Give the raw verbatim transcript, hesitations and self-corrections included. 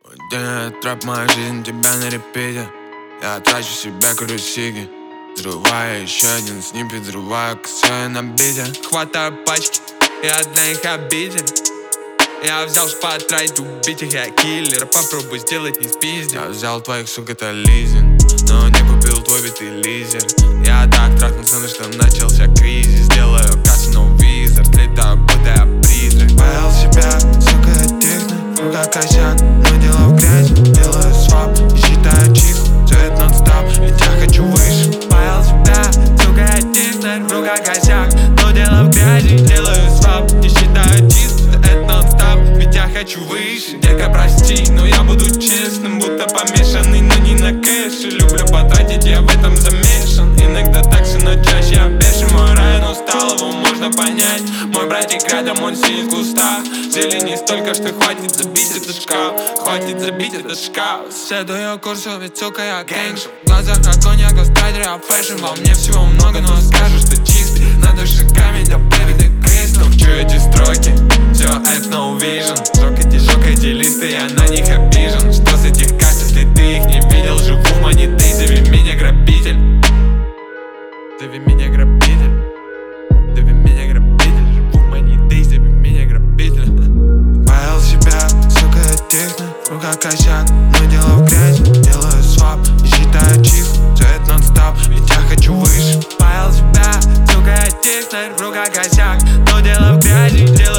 День трэп, моя жизнь, тебя на репите. Я трачу себя, курю сиги. Взрываю еще один сниппет, взрываю косой на бите. Хватаю пачки, я для них обидел. Я взял шпат, тратить, убить их, я киллер. Попробуй сделать, не спизди. Я взял твоих, сука, это лизинг, но не купил твой битый лизер. Я так трахнулся, на что начался кризис. Делаю кассу, но визор, летаю, будто я призрак. Поел себя, сука, техно, в руках косяк, но дело в грязи. Делаю свап и считаю чисто, все это нон-стоп, ведь я хочу выше. Поел себя, сука, техно, в руках косяк, но дело в грязи. Делаю свап и считаю чисто, это нон-стоп, ведь я хочу выше. Дека, прости, но я буду честным, будто помешанный, но не на кэше. Люблю потратить, я в этом замешан. Иногда такси, но чаще я бешен. Мой район устал, его можно понять. Мой братик рядом, он сидит в кустах. Зелени столько, что хватит забить этот шкаф. Хватит забить этот шкаф. Следую курсу, ведь сука я гангстер. В глазах огонь, я гостайдер, я фэшн. Во мне всего много, но скажу, что чистый. На душе камень, да baby, ты кристалл. Чу эти строки, все это no vision. Жёг эти, жёг эти листы, я на них обижен. Что с этих карт, если ты их не видел? Живу в монеты, зови меня грабитель. Зови меня грабитель. Зови меня грабитель. Живу в монеты, зови меня грабитель. Поел себя, сука, техно, в руках косяк, но дело в грязи. Делаю свап и считаю чисто, все это нон-стоп, ведь я хочу выше. Поел себя, сука, техно, в руках косяк, но дело в грязи.